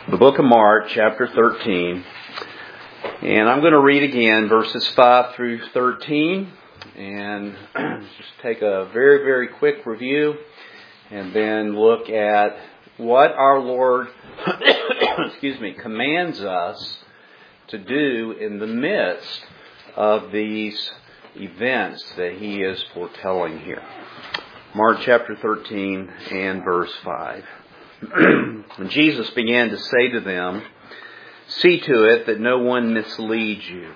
The book of Mark, chapter 13. And I'm going to read again verses 5 through 13 and just take a very, very quick review and then look at what our Lord commands us to do in the midst of these events that He is foretelling here. Mark chapter 13 and verse 5. When Jesus began to say to them, "See to it that no one misleads you.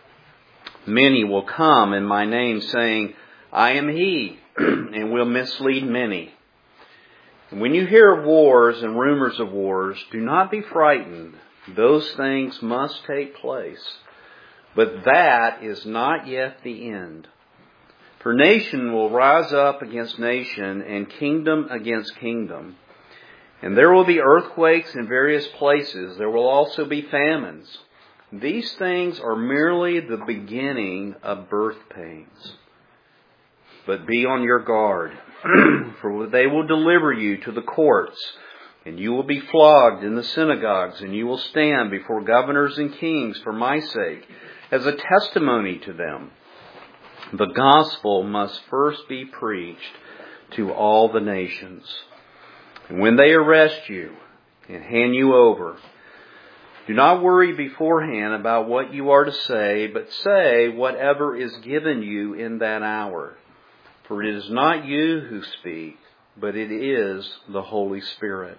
Many will come in my name saying, 'I am He,' and will mislead many. And when you hear of wars and rumors of wars, do not be frightened. Those things must take place. But that is not yet the end. For nation will rise up against nation and kingdom against kingdom. And there will be earthquakes in various places. There will also be famines. These things are merely the beginning of birth pains. But be on your guard, for they will deliver you to the courts, and you will be flogged in the synagogues, and you will stand before governors and kings for my sake, as a testimony to them. The gospel must first be preached to all the nations. And when they arrest you and hand you over, do not worry beforehand about what you are to say, but say whatever is given you in that hour. For it is not you who speak, but it is the Holy Spirit.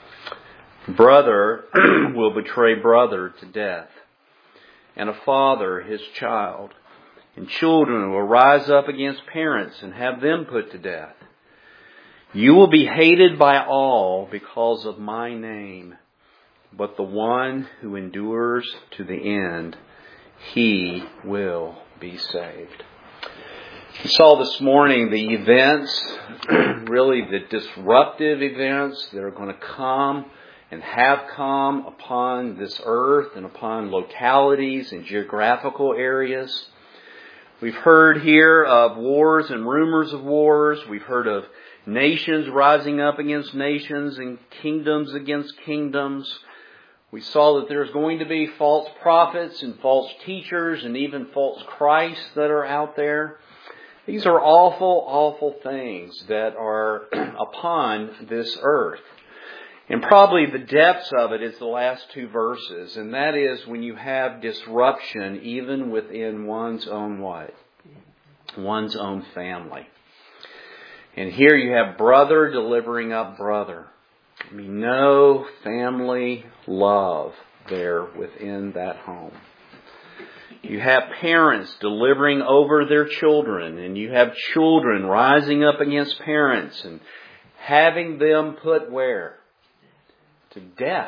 Brother will betray brother to death, and a father his child, and children will rise up against parents and have them put to death. You will be hated by all because of my name, but the one who endures to the end, he will be saved." We saw this morning the events, really the disruptive events that are going to come and have come upon this earth and upon localities and geographical areas. We've heard here of wars and rumors of wars. We've heard of nations rising up against nations and kingdoms against kingdoms. We saw that there's going to be false prophets and false teachers and even false Christs that are out there. These are awful, awful things that are upon this earth. And probably the depths of it is the last two verses. And that is when you have disruption even within one's own what? One's own family. And here you have brother delivering up brother. I mean, no family love there within that home. You have parents delivering over their children, and you have children rising up against parents and having them put where? To death.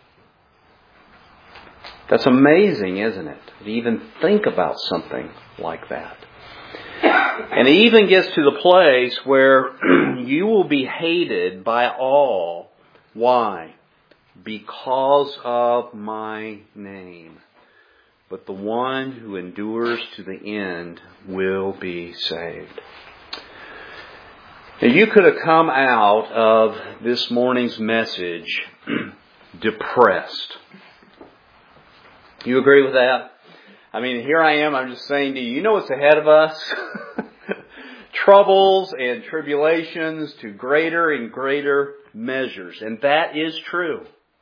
That's amazing, isn't it? To even think about something like that. And it even gets to the place where you will be hated by all. Why? Because of my name. But the one who endures to the end will be saved. Now, you could have come out of this morning's message depressed. Do you agree with that? I mean, here I am, I'm just saying to you, you know what's ahead of us? Troubles and tribulations to greater and greater measures. And that is true.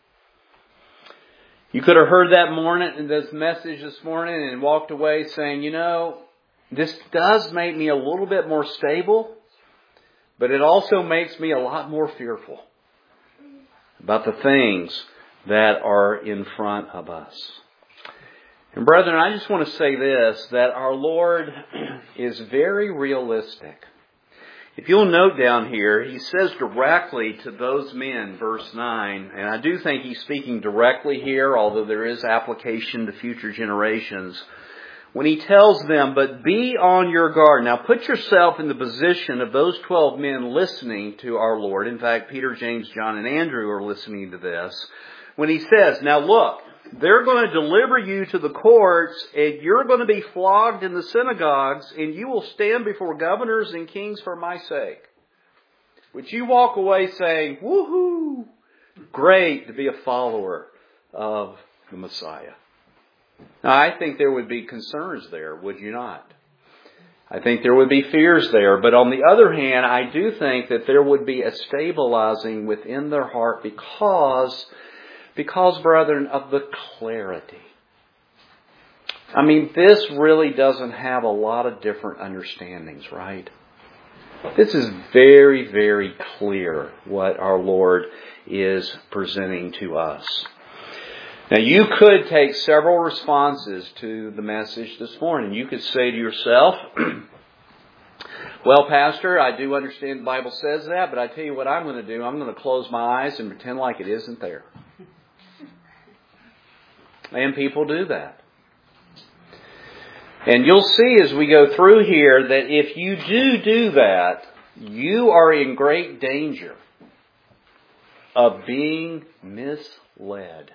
You could have heard this message this morning and walked away saying, you know, this does make me a little bit more stable, but it also makes me a lot more fearful about the things that are in front of us. And brethren, I just want to say this, that our Lord is very realistic. If you'll note down here, He says directly to those men, verse 9, and I do think He's speaking directly here, although there is application to future generations, when He tells them, "But be on your guard." Now put yourself in the position of those 12 men listening to our Lord. In fact, Peter, James, John, and Andrew are listening to this. When He says, now look, they're going to deliver you to the courts, and you're going to be flogged in the synagogues, and you will stand before governors and kings for my sake. Would you walk away saying, woohoo, great to be a follower of the Messiah. Now, I think there would be concerns there, would you not? I think there would be fears there. But on the other hand, I do think that there would be a stabilizing within their heart because, brethren, of the clarity. I mean, this really doesn't have a lot of different understandings, right? This is very, very clear what our Lord is presenting to us. Now, you could take several responses to the message this morning. You could say to yourself, well, Pastor, I do understand the Bible says that, but I tell you what I'm going to do. I'm going to close my eyes and pretend like it isn't there. And people do that. And you'll see as we go through here that if you do that, you are in great danger of being misled.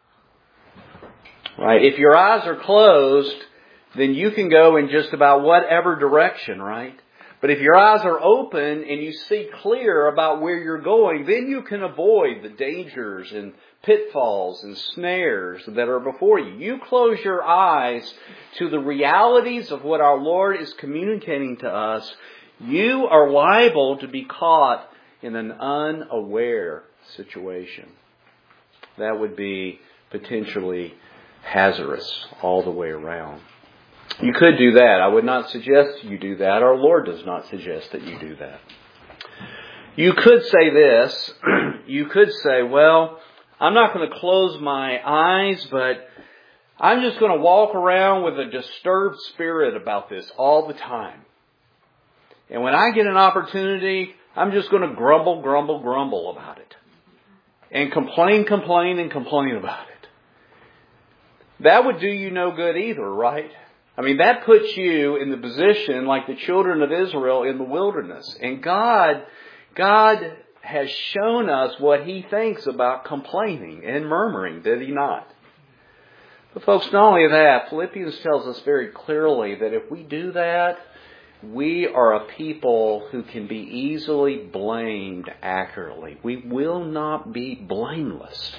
Right? If your eyes are closed, then you can go in just about whatever direction, right? But if your eyes are open and you see clear about where you're going, then you can avoid the dangers and pitfalls and snares that are before you. You close your eyes to the realities of what our Lord is communicating to us, you are liable to be caught in an unaware situation. That would be potentially hazardous all the way around. You could do that. I would not suggest you do that. Our Lord does not suggest that you do that. You could say this. You could say, well, I'm not going to close my eyes, but I'm just going to walk around with a disturbed spirit about this all the time. And when I get an opportunity, I'm just going to grumble about it. And complain about it. That would do you no good either, right? I mean, that puts you in the position like the children of Israel in the wilderness. And God has shown us what He thinks about complaining and murmuring, did He not? But folks, not only that, Philippians tells us very clearly that if we do that, we are a people who can be easily blamed accurately. We will not be blameless.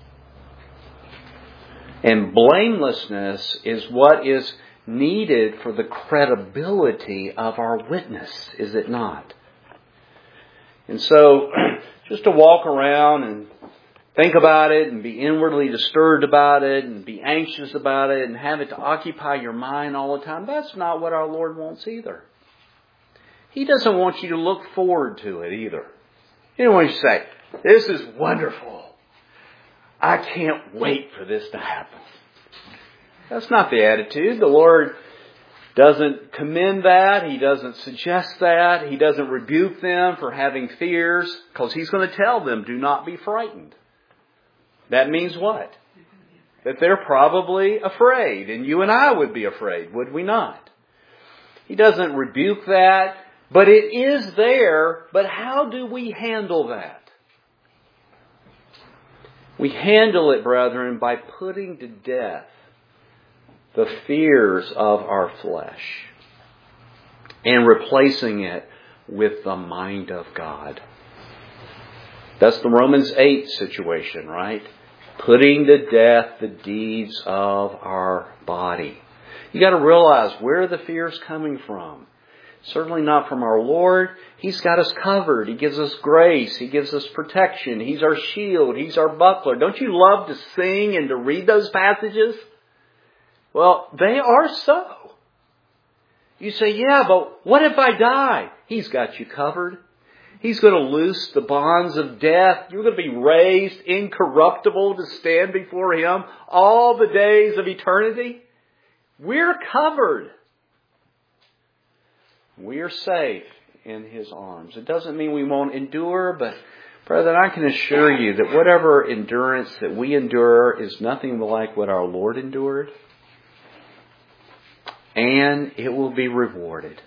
And blamelessness is what is needed for the credibility of our witness, is it not? And so, just to walk around and think about it and be inwardly disturbed about it and be anxious about it and have it to occupy your mind all the time, that's not what our Lord wants either. He doesn't want you to look forward to it either. He doesn't want you to say, this is wonderful. I can't wait for this to happen. That's not the attitude. The Lord doesn't commend that. He doesn't suggest that. He doesn't rebuke them for having fears, because He's going to tell them, do not be frightened. That means what? That they're probably afraid. And you and I would be afraid, would we not? He doesn't rebuke that. But it is there. But how do we handle that? We handle it, brethren, by putting to death the fears of our flesh and replacing it with the mind of God. That's the Romans 8 situation, right? Putting to death the deeds of our body. You got to realize, where are the fears coming from? Certainly not from our Lord. He's got us covered. He gives us grace. He gives us protection. He's our shield. He's our buckler. Don't you love to sing and to read those passages? Well, they are so. You say, yeah, but what if I die? He's got you covered. He's going to loose the bonds of death. You're going to be raised incorruptible to stand before Him all the days of eternity. We're covered. We are safe in His arms. It doesn't mean we won't endure, but brethren, I can assure you that whatever endurance that we endure is nothing like what our Lord endured. And it will be rewarded.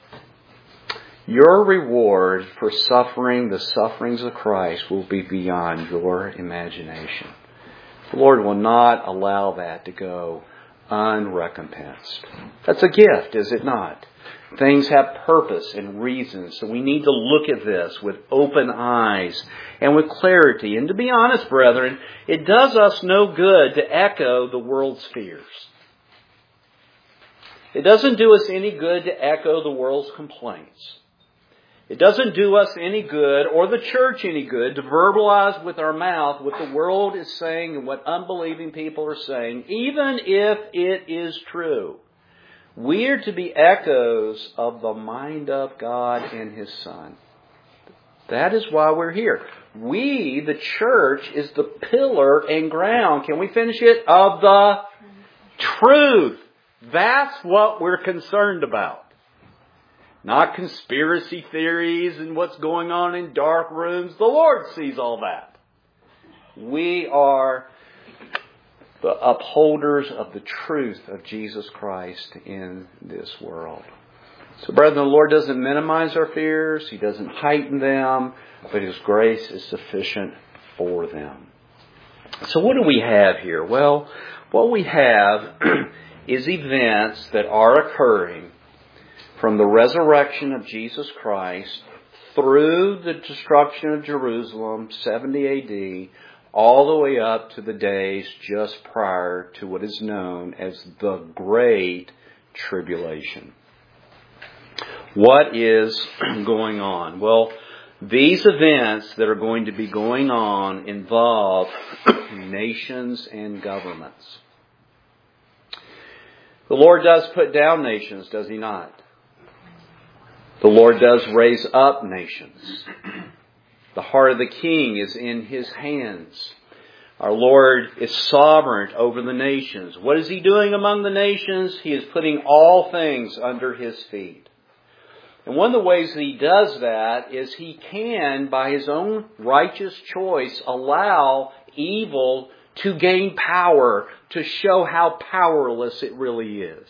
Your reward for suffering the sufferings of Christ will be beyond your imagination. The Lord will not allow that to go unrecompensed. That's a gift, is it not? Things have purpose and reason. So we need to look at this with open eyes and with clarity. And to be honest, brethren, it does us no good to echo the world's fears. It doesn't do us any good to echo the world's complaints. It doesn't do us any good, or the church any good, to verbalize with our mouth what the world is saying and what unbelieving people are saying, even if it is true. We are to be echoes of the mind of God and His Son. That is why we're here. We, the church, is the pillar and ground, can we finish it? Of the truth. That's what we're concerned about. Not conspiracy theories and what's going on in dark rooms. The Lord sees all that. We are the upholders of the truth of Jesus Christ in this world. So, brethren, the Lord doesn't minimize our fears. He doesn't heighten them, but His grace is sufficient for them. So what do we have here? Well, what we have is events that are occurring from the resurrection of Jesus Christ through the destruction of Jerusalem, 70 A.D., all the way up to the days just prior to what is known as the Great Tribulation. What is going on? Well, these events that are going to be going on involve nations and governments. The Lord does put down nations, does He not? The Lord does raise up nations. The heart of the king is in His hands. Our Lord is sovereign over the nations. What is He doing among the nations? He is putting all things under His feet. And one of the ways that He does that is He can, by His own righteous choice, allow evil to gain power, to show how powerless it really is.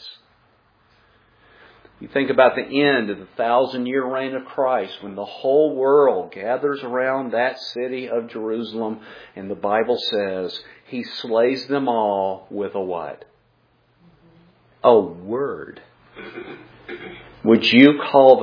You think about the end of the 1,000-year reign of Christ, when the whole world gathers around that city of Jerusalem, and the Bible says He slays them all with a what? A word. Would you call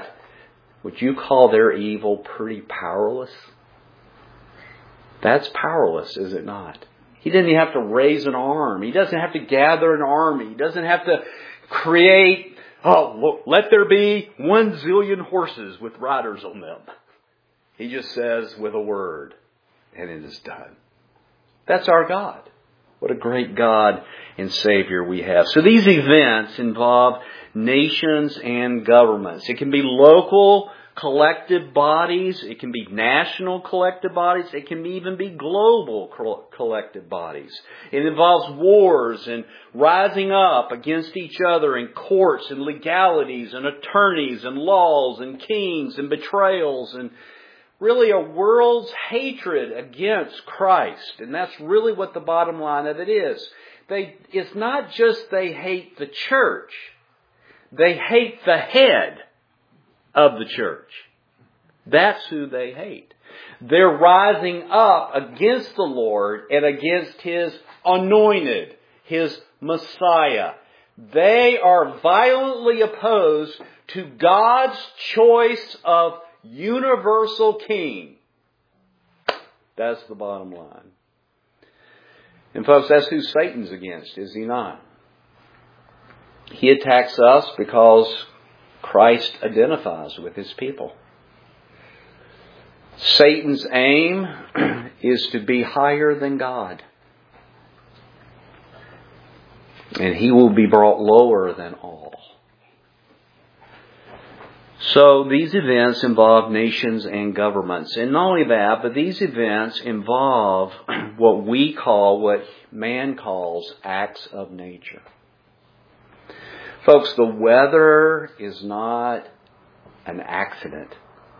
their evil pretty powerless? That's powerless, is it not? He didn't have to raise an arm. He doesn't have to gather an army. He doesn't have to create, let there be 1 zillion horses with riders on them. He just says with a word, and it is done. That's our God. What a great God and Savior we have. So these events involve nations and governments. It can be local collective bodies. It can be national collective bodies. It can even be global collective bodies. It involves wars and rising up against each other in courts and legalities and attorneys and laws and kings and betrayals and really a world's hatred against Christ. And that's really what the bottom line of it is. It's not just they hate the church. They hate the head of the church. That's who they hate. They're rising up against the Lord and against His anointed, His Messiah. They are violently opposed to God's choice of universal king. That's the bottom line. And folks, that's who Satan's against, is he not? He attacks us because Christ identifies with His people. Satan's aim is to be higher than God. And he will be brought lower than all. So these events involve nations and governments. And not only that, but these events involve what man calls acts of nature. Folks, the weather is not an accident.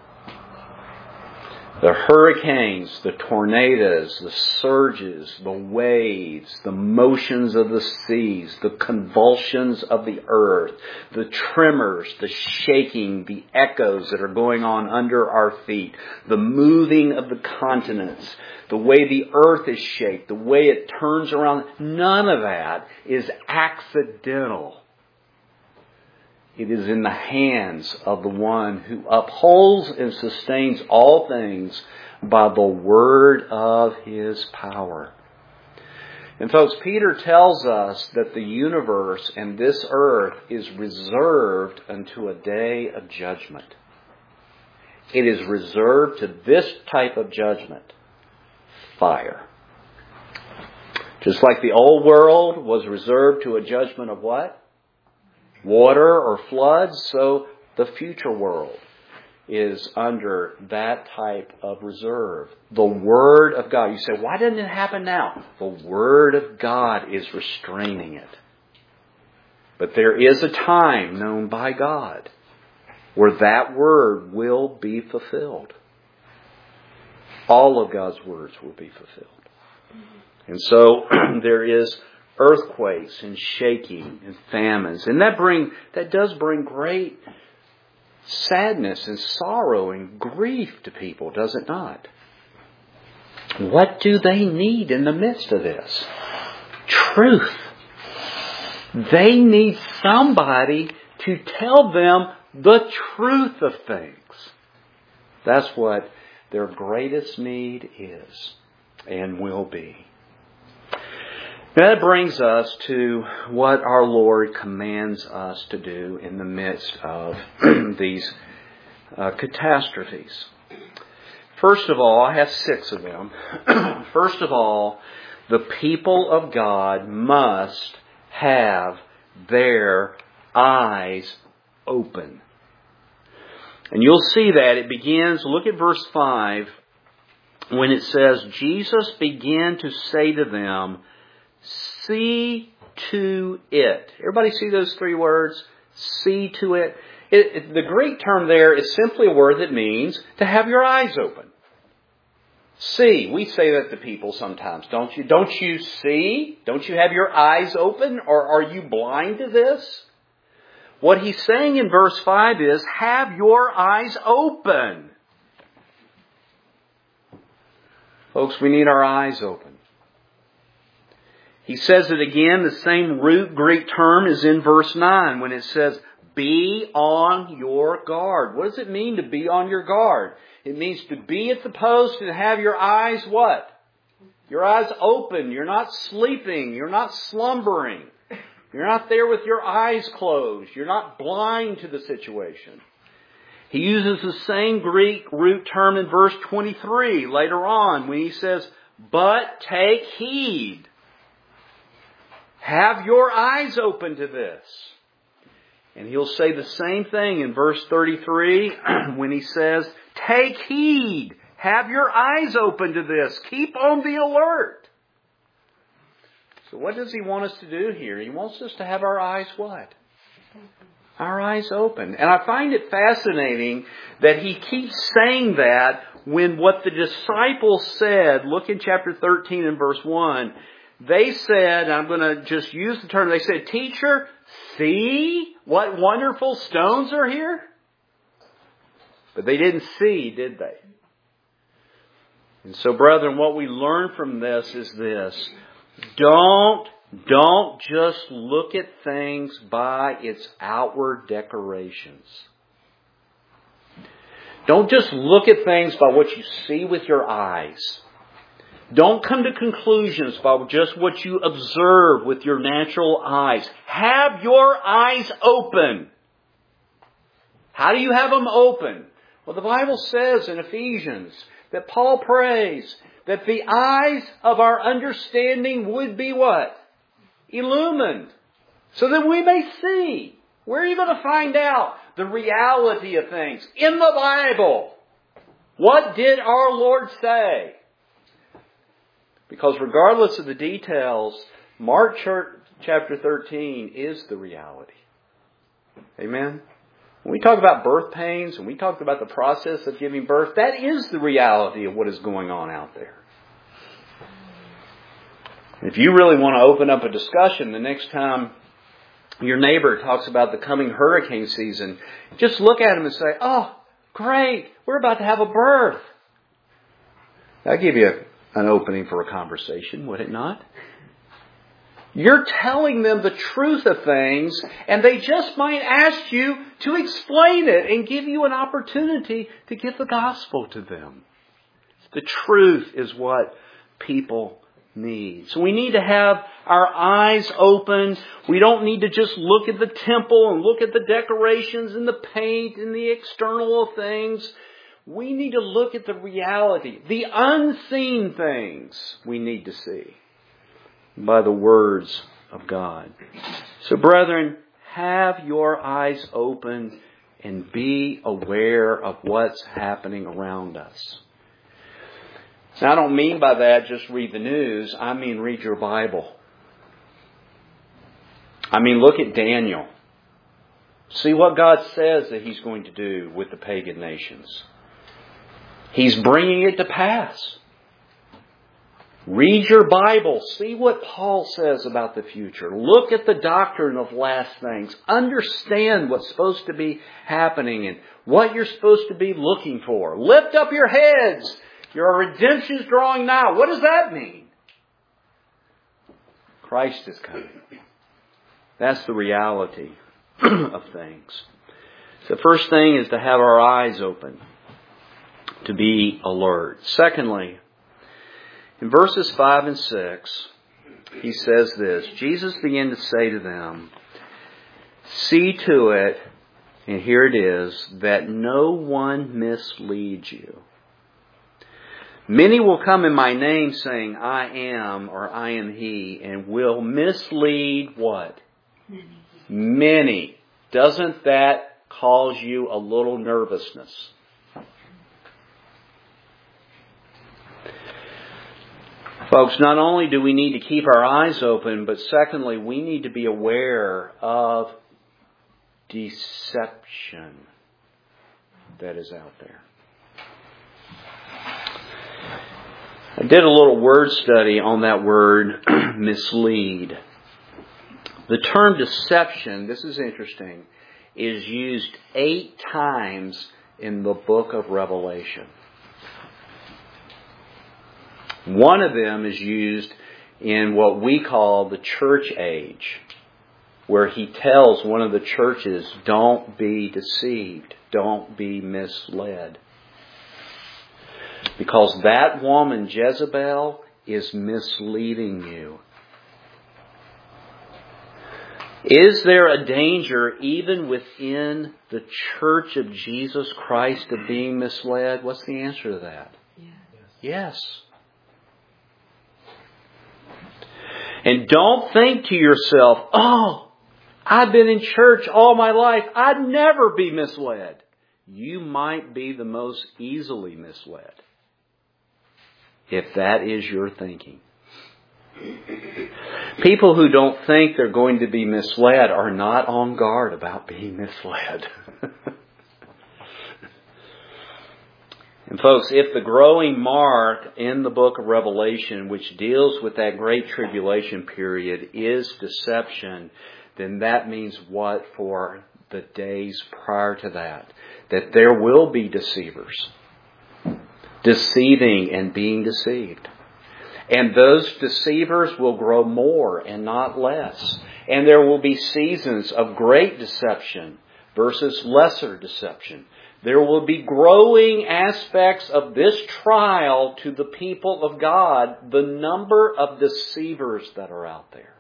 The hurricanes, the tornadoes, the surges, the waves, the motions of the seas, the convulsions of the earth, the tremors, the shaking, the echoes that are going on under our feet, the moving of the continents, the way the earth is shaped, the way it turns around, none of that is accidental. It is in the hands of the one who upholds and sustains all things by the word of His power. And folks, Peter tells us that the universe and this earth is reserved unto a day of judgment. It is reserved to this type of judgment. Fire. Just like the old world was reserved to a judgment of what? Water or floods, so the future world is under that type of reserve. The Word of God. You say, why doesn't it happen now? The Word of God is restraining it. But there is a time known by God where that Word will be fulfilled. All of God's words will be fulfilled. And so there is earthquakes and shaking and famines. And that does bring great sadness and sorrow and grief to people, does it not? What do they need in the midst of this? Truth. They need somebody to tell them the truth of things. That's what their greatest need is and will be. That brings us to what our Lord commands us to do in the midst of these catastrophes. First of all, I have 6 of them. First of all, the people of God must have their eyes open. And you'll see that it begins, look at verse 5, when it says, Jesus began to say to them, see to it. Everybody see those 3 words? See to it. The Greek term there is simply a word that means to have your eyes open. See. We say that to people sometimes, don't you? Don't you see? Don't you have your eyes open? Or are you blind to this? What he's saying in verse 5 is, have your eyes open. Folks, we need our eyes open. He says it again, the same root Greek term is in verse 9 when it says, be on your guard. What does it mean to be on your guard? It means to be at the post and have your eyes what? Your eyes open. You're not sleeping. You're not slumbering. You're not there with your eyes closed. You're not blind to the situation. He uses the same Greek root term in verse 23 later on when he says, but take heed. Have your eyes open to this. And he'll say the same thing in verse 33 when he says, take heed. Have your eyes open to this. Keep on the alert. So what does he want us to do here? He wants us to have our eyes what? Our eyes open. And I find it fascinating that he keeps saying that when what the disciples said, look in chapter 13 and verse 1, they said, I'm going to just use the term, they said, teacher, see what wonderful stones are here? But they didn't see, did they? And so, brethren, what we learn from this is this. Don't just look at things by its outward decorations. Don't just look at things by what you see with your eyes. Don't come to conclusions by just what you observe with your natural eyes. Have your eyes open. How do you have them open? Well, the Bible says in Ephesians that Paul prays that the eyes of our understanding would be what? Illumined. So that we may see. Where are you going to find out the reality of things? In the Bible. What did our Lord say? Because regardless of the details, Mark chapter 13 is the reality. Amen? When we talk about birth pains and we talk about the process of giving birth, that is the reality of what is going on out there. If you really want to open up a discussion the next time your neighbor talks about the coming hurricane season, just look at him and say, oh, great, we're about to have a birth. That'll give you an opening for a conversation, would it not? You're telling them the truth of things, and they just might ask you to explain it and give you an opportunity to give the gospel to them. The truth is what people need. So we need to have our eyes open. We don't need to just look at the temple and look at the decorations and the paint and the external things. We need to look at the reality, the unseen things we need to see by the words of God. So brethren, have your eyes open and be aware of what's happening around us. Now, I don't mean by that just read the news. I mean read your Bible. I mean look at Daniel. See what God says that He's going to do with the pagan nations. He's bringing it to pass. Read your Bible. See what Paul says about the future. Look at the doctrine of last things. Understand what's supposed to be happening and what you're supposed to be looking for. Lift up your heads. Your redemption is drawing now. What does that mean? Christ is coming. That's the reality of things. So the first thing is to have our eyes open, to be alert. Secondly, in verses 5 and 6, he says this. Jesus began to say to them, "See to it," and here it is, "that no one misleads you. Many will come in my name saying, 'I am,' or 'I am He,' and will mislead" what? Many. Doesn't that cause you a little nervousness? Folks, not only do we need to keep our eyes open, but secondly, we need to be aware of deception that is out there. I did a little word study on that word, mislead. The term deception, this is interesting, is used 8 times in the book of Revelation. One of them is used in what we call the church age, where he tells one of the churches, don't be deceived, don't be misled. Because that woman, Jezebel, is misleading you. Is there a danger even within the church of Jesus Christ of being misled? What's the answer to that? Yes. And don't think to yourself, "Oh, I've been in church all my life. I'd never be misled." You might be the most easily misled, if that is your thinking. People who don't think they're going to be misled are not on guard about being misled. And folks, if the growing mark in the book of Revelation, which deals with that great tribulation period, is deception, then that means what for the days prior to that? That there will be deceivers, deceiving and being deceived. And those deceivers will grow more and not less. And there will be seasons of great deception versus lesser deception. There will be growing aspects of this trial to the people of God, the number of deceivers that are out there.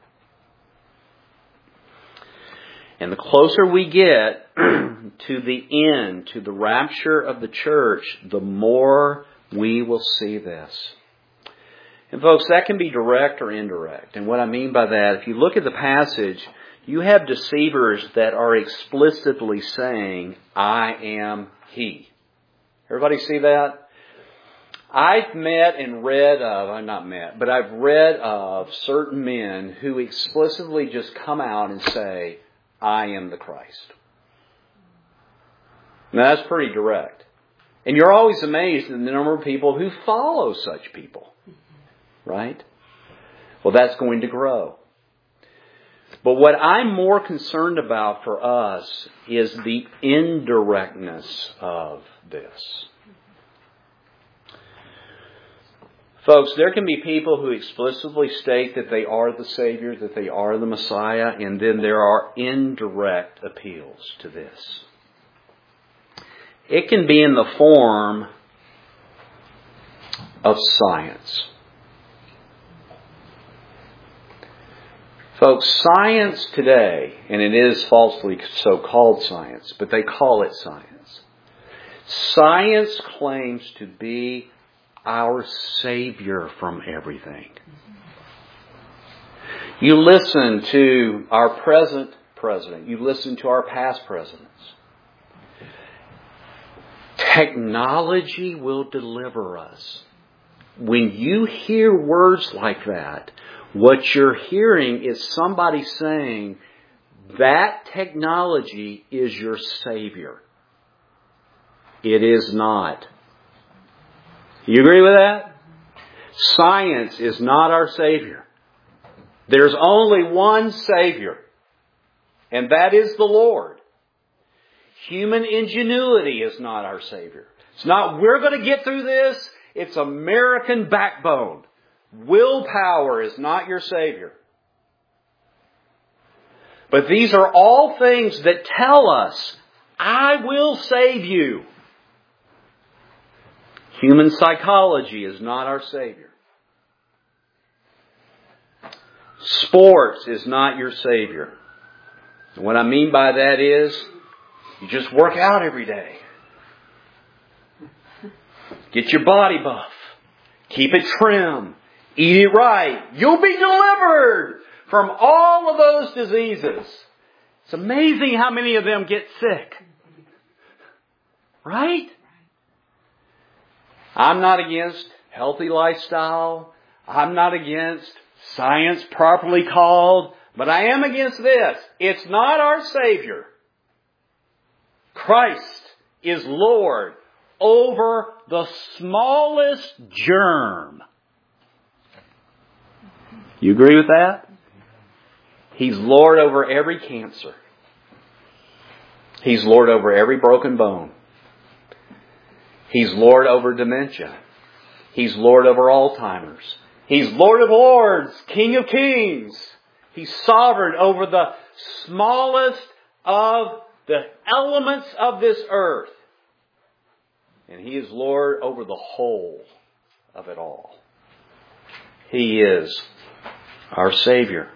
And the closer we get to the end, to the rapture of the church, the more we will see this. And folks, that can be direct or indirect. And what I mean by that, if you look at the passage, you have deceivers that are explicitly saying, "I am He." Everybody see that? I've met and read of, I've read of certain men who explicitly just come out and say, "I am the Christ." Now that's pretty direct. And you're always amazed at the number of people who follow such people. Right? Well, that's going to grow. But what I'm more concerned about for us is the indirectness of this. Folks, there can be people who explicitly state that they are the Savior, that they are the Messiah, and then there are indirect appeals to this. It can be in the form of science. Folks, science today, and it is falsely so-called science, but they call it science. Science claims to be our Savior from everything. You listen to our present president. You listen to our past presidents. Technology will deliver us. When you hear words like that, what you're hearing is somebody saying that technology is your Savior. It is not. You agree with that? Science is not our Savior. There's only one Savior, and that is the Lord. Human ingenuity is not our Savior. It's not, we're going to get through this. It's American backbone. Willpower is not your Savior. But these are all things that tell us, I will save you. Human psychology is not our Savior. Sports is not your Savior. And what I mean by that is, you just work out every day. Get your body buff. Keep it trim. Eat it right. You'll be delivered from all of those diseases. It's amazing how many of them get sick. Right? I'm not against healthy lifestyle. I'm not against science properly called. But I am against this. It's not our Savior. Christ is Lord over the smallest germ. You agree with that? He's Lord over every cancer. He's Lord over every broken bone. He's Lord over dementia. He's Lord over Alzheimer's. He's Lord of Lords, King of Kings. He's sovereign over the smallest of the elements of this earth. And He is Lord over the whole of it all. He is our Savior.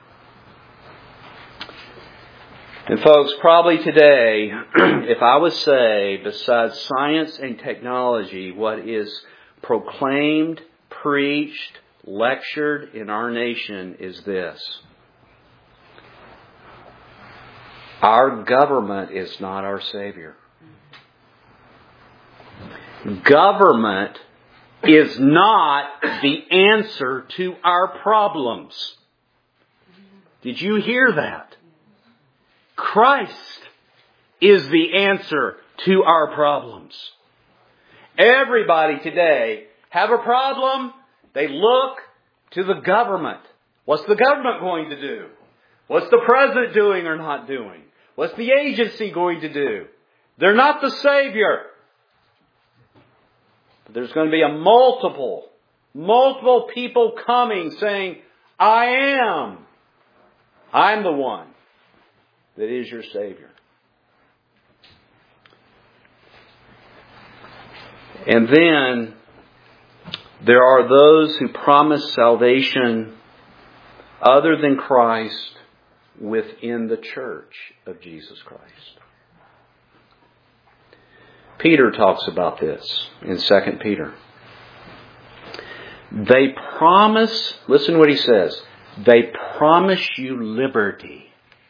And folks, probably today, if I would say, besides science and technology, what is proclaimed, preached, lectured in our nation is this. Our government is not our Savior. Government is not the answer to our problems. Did you hear that? Christ is the answer to our problems. Everybody today have a problem. They look to the government. What's the government going to do? What's the president doing or not doing? What's the agency going to do? They're not the Savior. But there's going to be a multiple people coming saying, I'm the one that is your Savior. And then there are those who promise salvation other than Christ within the church of Jesus Christ. Peter talks about this in 2 Peter. They promise, listen to what he says, they promise you liberty.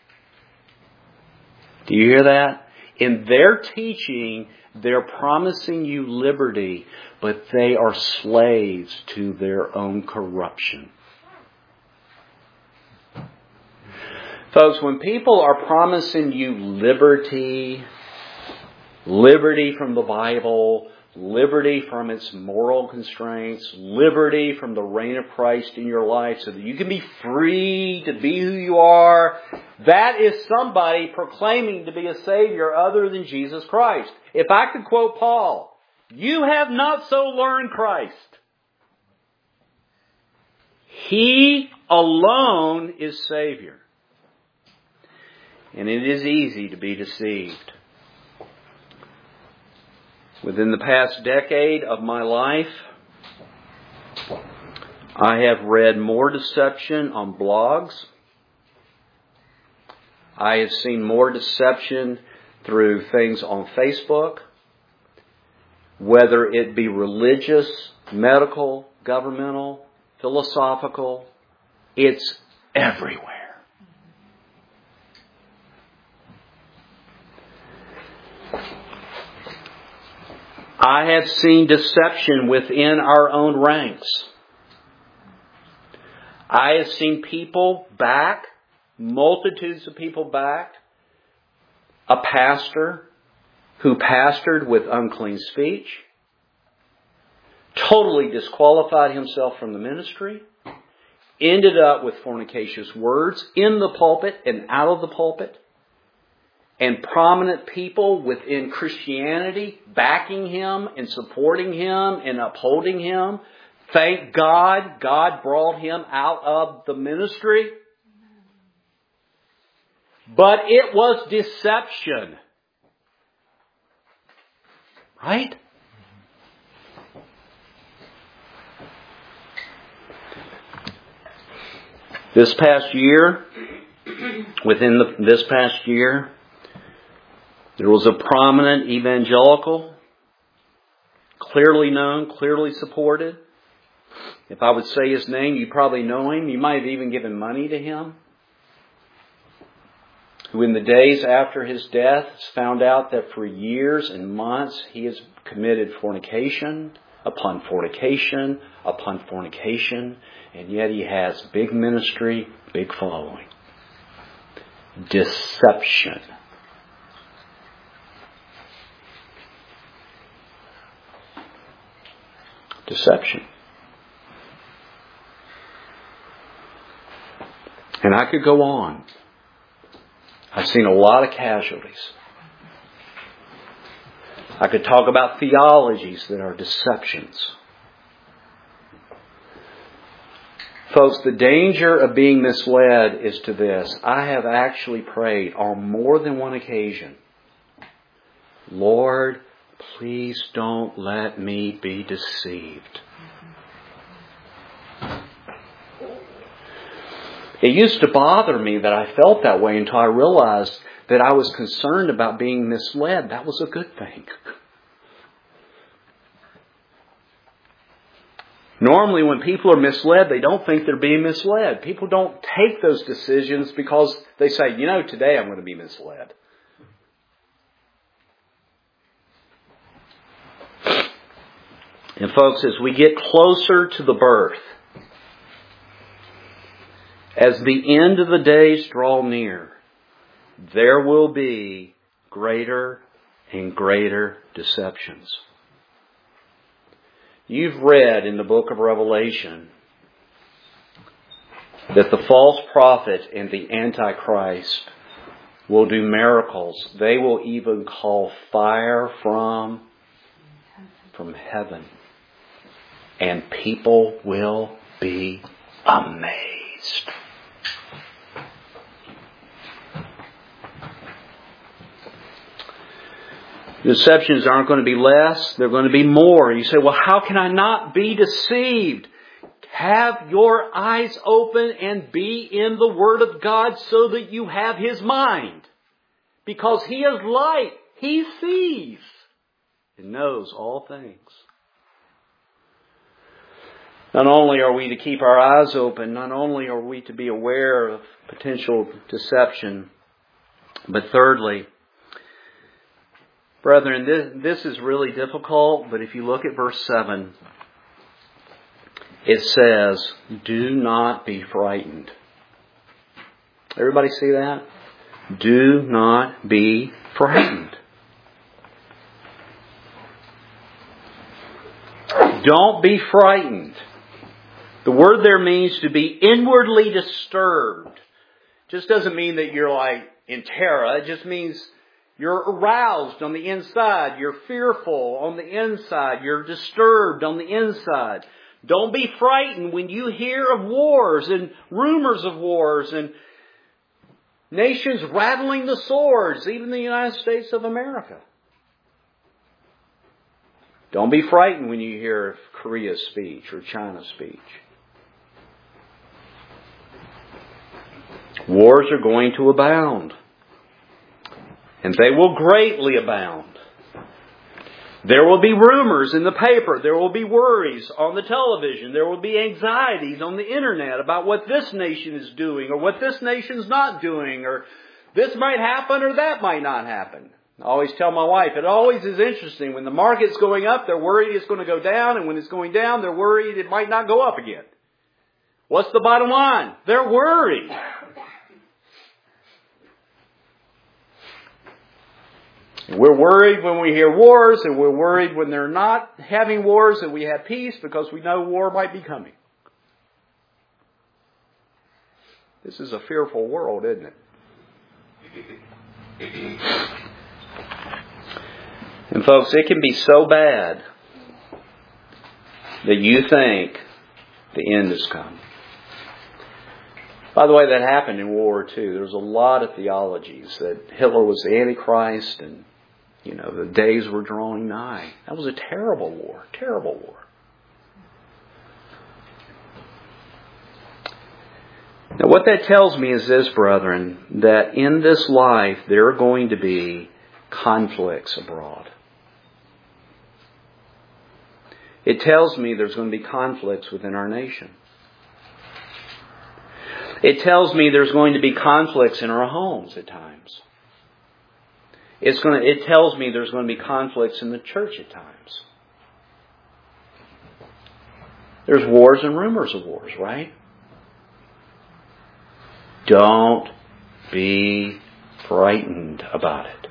Do you hear that? In their teaching, they're promising you liberty, but they are slaves to their own corruption. Folks, when people are promising you liberty from the Bible, liberty from its moral constraints, liberty from the reign of Christ in your life so that you can be free to be who you are, that is somebody proclaiming to be a Savior other than Jesus Christ. If I could quote Paul, you have not so learned Christ. He alone is Savior. And it is easy to be deceived. Within the past decade of my life, I have read more deception on blogs. I have seen more deception through things on Facebook, whether it be religious, medical, governmental, philosophical. It's everywhere. I have seen deception within our own ranks. I have seen people back, multitudes of people back, a pastor who pastored with unclean speech, totally disqualified himself from the ministry, ended up with fornicacious words in the pulpit and out of the pulpit, and prominent people within Christianity backing him and supporting him and upholding him. Thank God, God brought him out of the ministry. But it was deception. Right? This past year, this past year, there was a prominent evangelical, clearly known, clearly supported. If I would say his name, you probably know him. You might have even given money to him. Who in the days after his death found out that for years and months he has committed fornication upon fornication upon fornication, and yet he has big ministry, big following. Deception. Deception. And I could go on. I've seen a lot of casualties. I could talk about theologies that are deceptions. Folks, the danger of being misled is to this. I have actually prayed on more than one occasion, Lord, please don't let me be deceived. It used to bother me that I felt that way until I realized that I was concerned about being misled. That was a good thing. Normally when people are misled, they don't think they're being misled. People don't take those decisions because they say, today I'm going to be misled. And folks, as we get closer to the birth, as the end of the days draw near, there will be greater and greater deceptions. You've read in the book of Revelation that the false prophet and the Antichrist will do miracles. They will even call fire from heaven. And people will be amazed. Deceptions aren't going to be less. They're going to be more. You say, well, how can I not be deceived? Have your eyes open and be in the Word of God so that you have His mind. Because He is light. He sees and knows all things. Not only are we to keep our eyes open, not only are we to be aware of potential deception, but thirdly, brethren, this is really difficult, but if you look at verse 7, it says, do not be frightened. Everybody see that? Do not be frightened. Don't be frightened. The word there means to be inwardly disturbed. Just doesn't mean that you're like in terror. It just means you're aroused on the inside. You're fearful on the inside. You're disturbed on the inside. Don't be frightened when you hear of wars and rumors of wars and nations rattling the swords, even the United States of America. Don't be frightened when you hear of Korea's speech or China's speech. Wars are going to abound. And they will greatly abound. There will be rumors in the paper. There will be worries on the television. There will be anxieties on the internet about what this nation is doing or what this nation's not doing, or this might happen or that might not happen. I always tell my wife, it always is interesting. When the market's going up, they're worried it's going to go down. And when it's going down, they're worried it might not go up again. What's the bottom line? They're worried. We're worried when we hear wars, and we're worried when they're not having wars and we have peace because we know war might be coming. This is a fearful world, isn't it? And folks, it can be so bad that you think the end has come. By the way, that happened in World War II. There was a lot of theologies that Hitler was the Antichrist and the days were drawing nigh. That was a terrible war. Terrible war. Now what that tells me is this, brethren, that in this life there are going to be conflicts abroad. It tells me there's going to be conflicts within our nation. It tells me there's going to be conflicts in our homes at times. It tells me there's going to be conflicts in the church at times. There's wars and rumors of wars, right? Don't be frightened about it.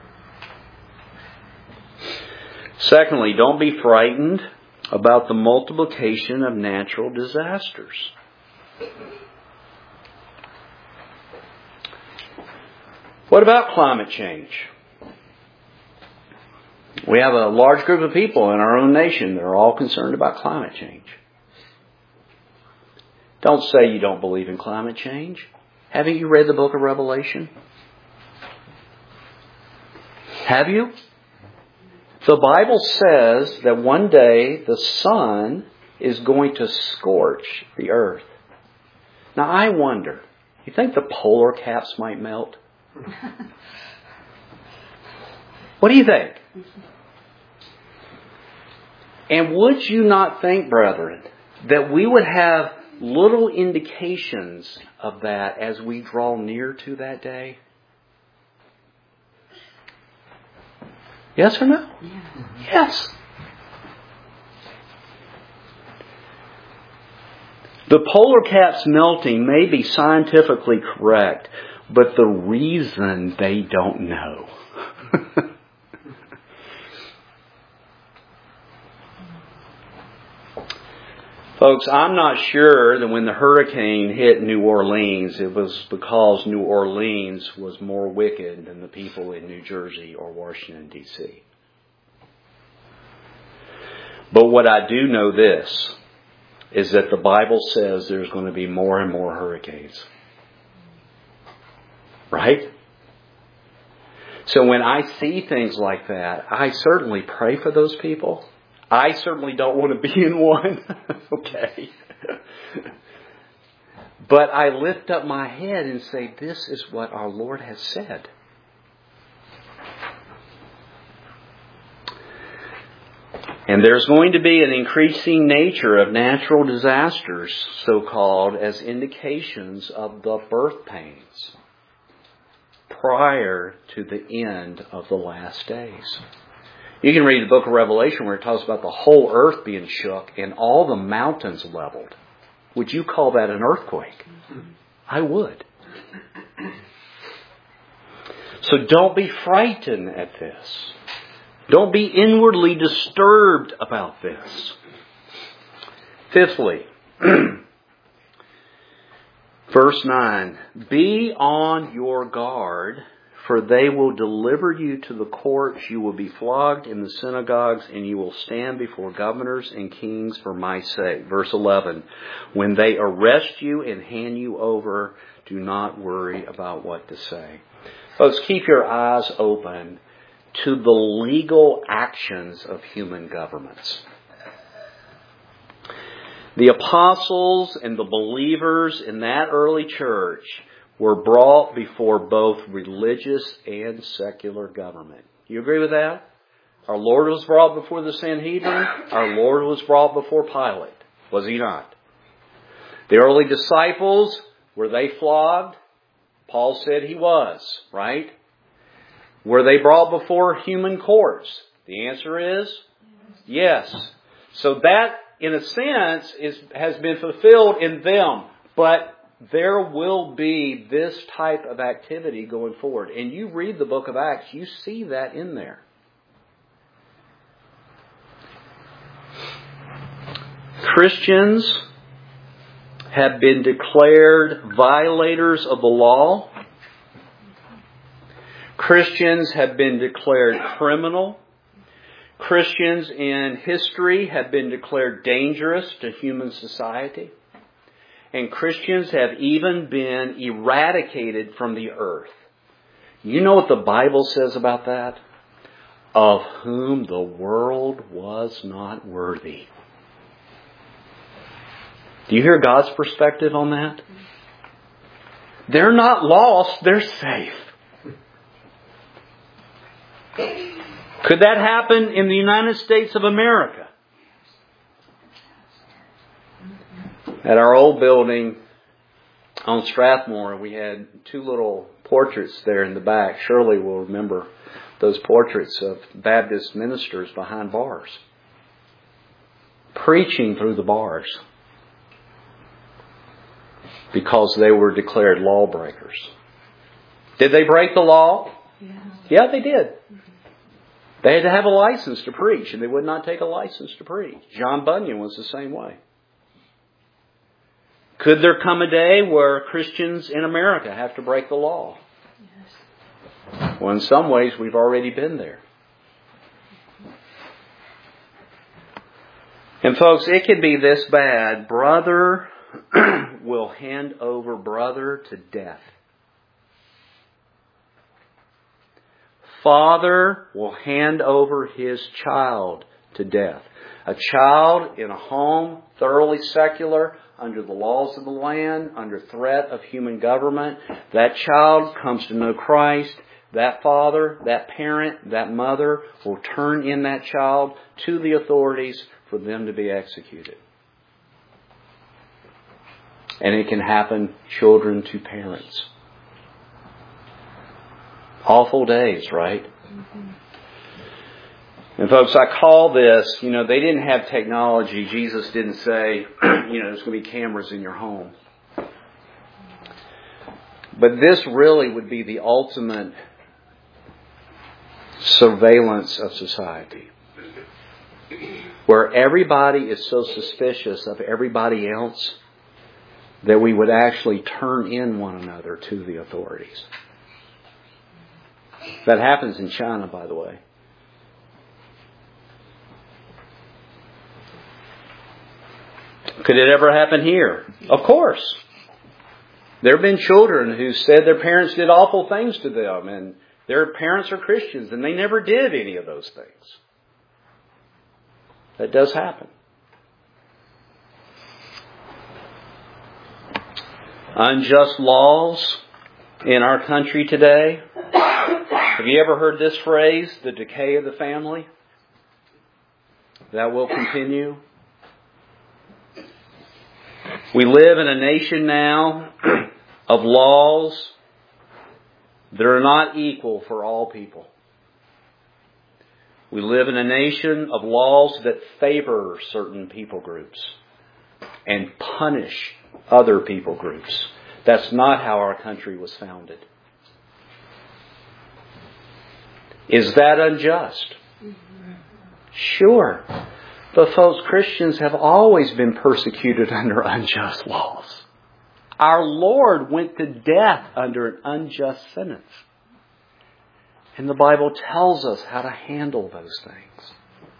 Secondly, don't be frightened about the multiplication of natural disasters. What about climate change? We have a large group of people in our own nation that are all concerned about climate change. Don't say you don't believe in climate change. Haven't you read the book of Revelation? Have you? The Bible says that one day the sun is going to scorch the earth. Now I wonder, you think the polar caps might melt? What do you think? And would you not think, brethren, that we would have little indications of that as we draw near to that day? Yes or no? Yeah. Yes. The polar caps melting may be scientifically correct, but the reason they don't know. Folks, I'm not sure that when the hurricane hit New Orleans, it was because New Orleans was more wicked than the people in New Jersey or Washington, D.C. But what I do know this, is that the Bible says there's going to be more and more hurricanes. Right? So when I see things like that, I certainly pray for those people. I certainly don't want to be in one. Okay. But I lift up my head and say, this is what our Lord has said. And there's going to be an increasing nature of natural disasters, so-called, as indications of the birth pains prior to the end of the last days. You can read the book of Revelation where it talks about the whole earth being shook and all the mountains leveled. Would you call that an earthquake? I would. So don't be frightened at this. Don't be inwardly disturbed about this. Fifthly, verse 9, be on your guard For they will deliver you to the courts, you will be flogged in the synagogues, and you will stand before governors and kings for my sake. Verse 11, when they arrest you and hand you over, do not worry about what to say. Folks, keep your eyes open to the legal actions of human governments. The apostles and the believers in that early church were brought before both religious and secular government. You agree with that? Our Lord was brought before the Sanhedrin. Our Lord was brought before Pilate. Was he not? The early disciples, were they flogged? Paul said he was, right? Were they brought before human courts? The answer is yes. So that, in a sense, has been fulfilled in them. But there will be this type of activity going forward. And you read the book of Acts, you see that in there. Christians have been declared violators of the law. Christians have been declared criminal. Christians in history have been declared dangerous to human society. And Christians have even been eradicated from the earth. You know what the Bible says about that? Of whom the world was not worthy. Do you hear God's perspective on that? They're not lost, they're safe. Could that happen in the United States of America? At our old building on Strathmore, we had two little portraits there in the back. Shirley will remember those portraits of Baptist ministers behind bars, preaching through the bars because they were declared lawbreakers. Did they break the law? Yeah, they did. They had to have a license to preach, and they would not take a license to preach. John Bunyan was the same way. Could there come a day where Christians in America have to break the law? Yes. Well, in some ways, we've already been there. And folks, it can be this bad. Brother will hand over brother to death. Father will hand over his child to death. A child in a home, thoroughly secular, under the laws of the land, under threat of human government. That child comes to know Christ. That father, that parent, that mother will turn in that child to the authorities for them to be executed. And it can happen children to parents. Awful days, right? Mm-hmm. And folks, I call this, they didn't have technology. Jesus didn't say, there's going to be cameras in your home. But this really would be the ultimate surveillance of society, where everybody is so suspicious of everybody else that we would actually turn in one another to the authorities. That happens in China, by the way. Could it ever happen here? Of course. There have been children who said their parents did awful things to them, and their parents are Christians, and they never did any of those things. That does happen. Unjust laws in our country today. Have you ever heard this phrase, the decay of the family? That will continue. We live in a nation now of laws that are not equal for all people. We live in a nation of laws that favor certain people groups and punish other people groups. That's not how our country was founded. Is that unjust? Sure. But folks, Christians have always been persecuted under unjust laws. Our Lord went to death under an unjust sentence. And the Bible tells us how to handle those things.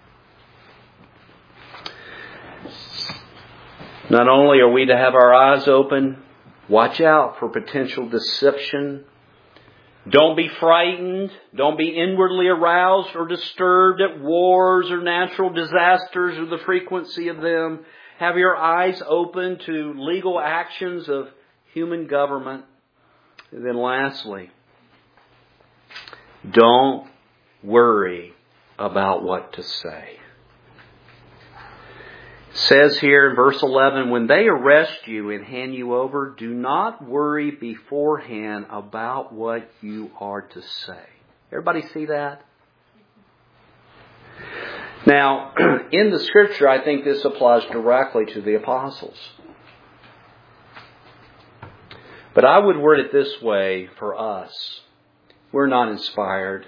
Not only are we to have our eyes open, watch out for potential deception. Don't be frightened. Don't be inwardly aroused or disturbed at wars or natural disasters or the frequency of them. Have your eyes open to legal actions of human government. And then lastly, don't worry about what to say. It says here in verse 11, when they arrest you and hand you over, do not worry beforehand about what you are to say. Everybody see that? Now, in the Scripture, I think this applies directly to the apostles. But I would word it this way for us. We're not inspired.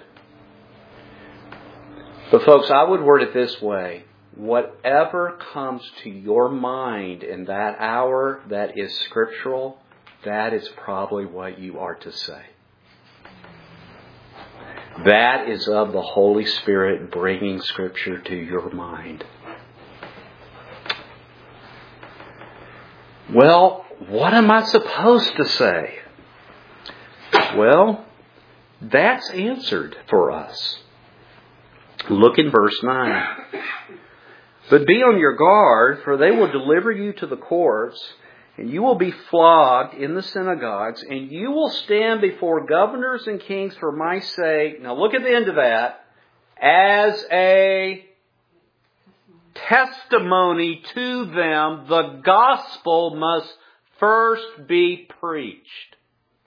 But folks, I would word it this way. Whatever comes to your mind in that hour that is scriptural, that is probably what you are to say. That is of the Holy Spirit bringing Scripture to your mind. Well, what am I supposed to say? Well, that's answered for us. Look in verse 9. But be on your guard, for they will deliver you to the courts, and you will be flogged in the synagogues, and you will stand before governors and kings for my sake. Now look at the end of that. As a testimony to them, the gospel must first be preached.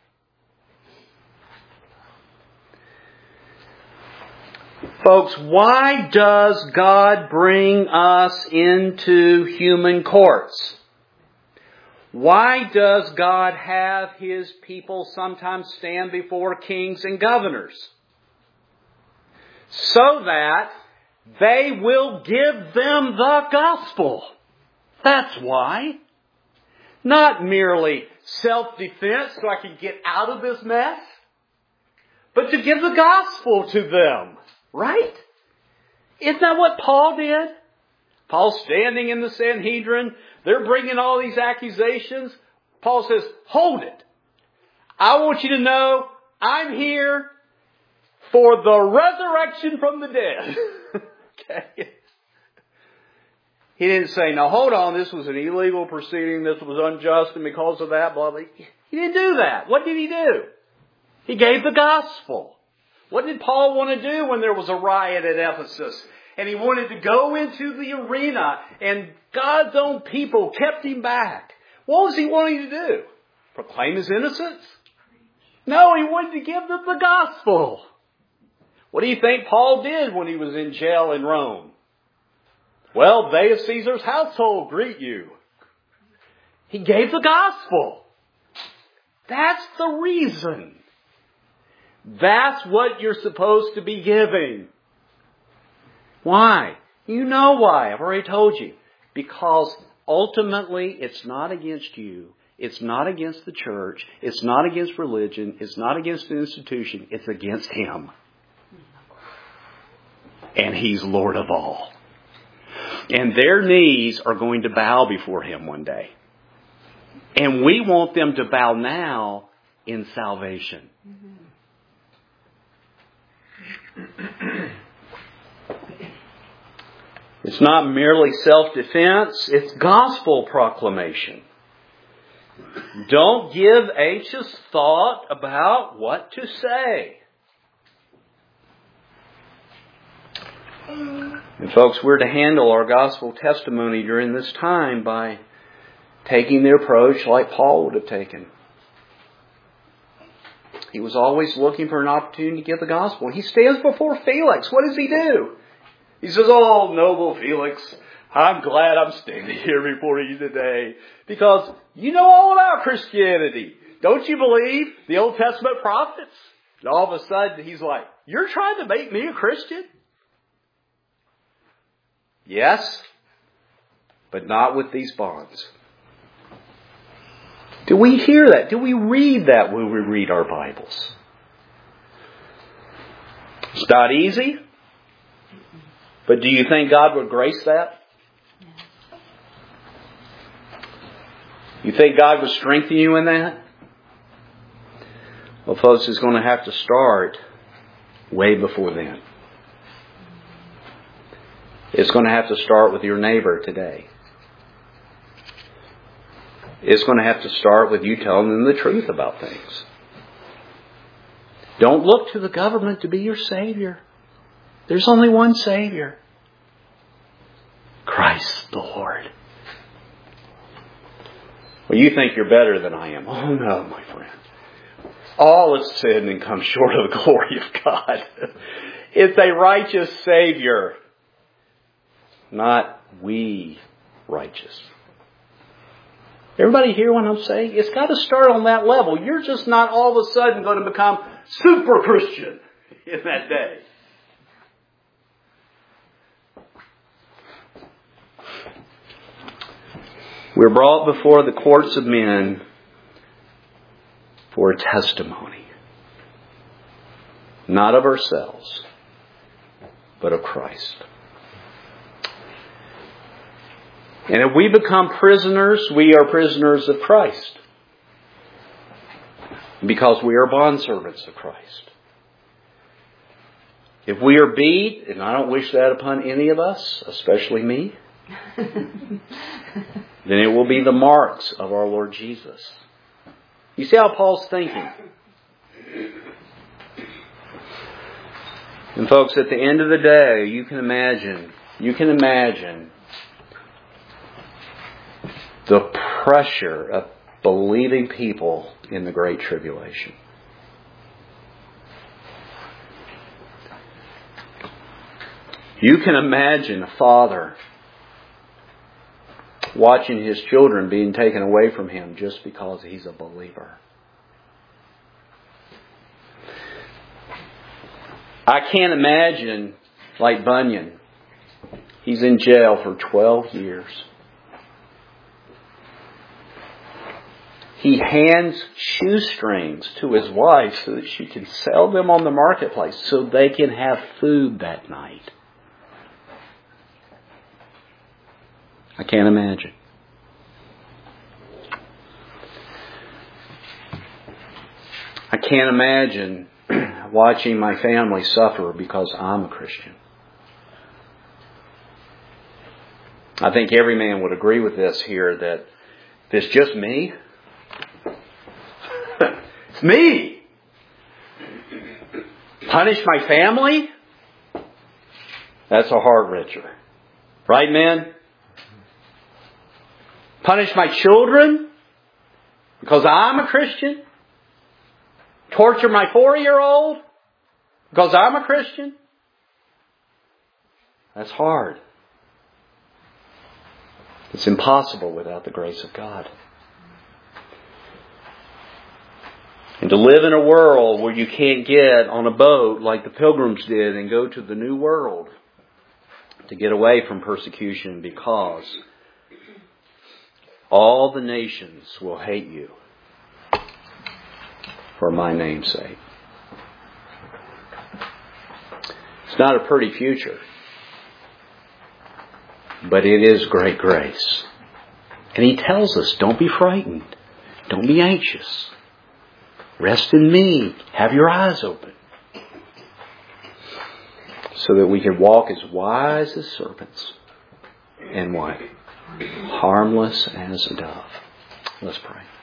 Folks, why does God bring us into human courts? Why does God have His people sometimes stand before kings and governors? So that they will give them the gospel. That's why. Not merely self-defense so I can get out of this mess, but to give the gospel to them. Right? Isn't that what Paul did? Paul's standing in the Sanhedrin. They're bringing all these accusations. Paul says, hold it. I want you to know I'm here for the resurrection from the dead. Okay? He didn't say, now hold on, this was an illegal proceeding, this was unjust, and because of that, blah, blah. He didn't do that. What did he do? He gave the gospel. What did Paul want to do when there was a riot at Ephesus? And he wanted to go into the arena, and God's own people kept him back. What was he wanting to do? Proclaim his innocence? No, he wanted to give them the gospel. What do you think Paul did when he was in jail in Rome? Well, they of Caesar's household greet you. He gave the gospel. That's the reason. That's what you're supposed to be giving. Why? You know why. I've already told you. Because ultimately it's not against you. It's not against the church. It's not against religion. It's not against the institution. It's against Him. And He's Lord of all. And their knees are going to bow before Him one day. And we want them to bow now in salvation. It's not merely self-defense, it's gospel proclamation. Don't give anxious thought about what to say. And folks, we're to handle our gospel testimony during this time by taking the approach like Paul would have taken. He was always looking for an opportunity to give the gospel. He stands before Felix. What does he do? He says, oh, noble Felix, I'm glad I'm standing here before you today because you know all about Christianity. Don't you believe the Old Testament prophets? And all of a sudden he's like, you're trying to make me a Christian? Yes, but not with these bonds. Do we hear that? Do we read that when we read our Bibles? It's not easy. But do you think God would grace that? You think God would strengthen you in that? Well, folks, it's going to have to start way before then. It's going to have to start with your neighbor today. It's going to have to start with you telling them the truth about things. Don't look to the government to be your Savior. There's only one Savior. Christ the Lord. Well, you think you're better than I am. Oh no, my friend. All has sinned and come short of the glory of God. It's a righteous Savior. Not we righteous. Everybody hear what I'm saying? It's got to start on that level. You're just not all of a sudden going to become super Christian in that day. We're brought before the courts of men for a testimony. Not of ourselves, but of Christ. And if we become prisoners, we are prisoners of Christ. Because we are bondservants of Christ. If we are beat, and I don't wish that upon any of us, especially me, then it will be the marks of our Lord Jesus. You see how Paul's thinking? And folks, at the end of the day, you can imagine the pressure of believing people in the Great Tribulation. You can imagine a father watching his children being taken away from him just because he's a believer. I can't imagine, like Bunyan, he's in jail for 12 years. He hands shoestrings to his wife so that she can sell them on the marketplace so they can have food that night. I can't imagine. I can't imagine watching my family suffer because I'm a Christian. I think every man would agree with this here that if it's just me, it's me. Punish my family? That's a heart wrencher. Right, men? Punish my children because I'm a Christian? Torture my 4-year-old because I'm a Christian? That's hard. It's impossible without the grace of God. And to live in a world where you can't get on a boat like the Pilgrims did and go to the New World to get away from persecution because all the nations will hate you for my name's sake. It's not a pretty future, but it is great grace. And He tells us, don't be frightened. Don't be anxious. Rest in me. Have your eyes open. So that we can walk as wise as serpents. And what? Harmless as a dove. Let's pray.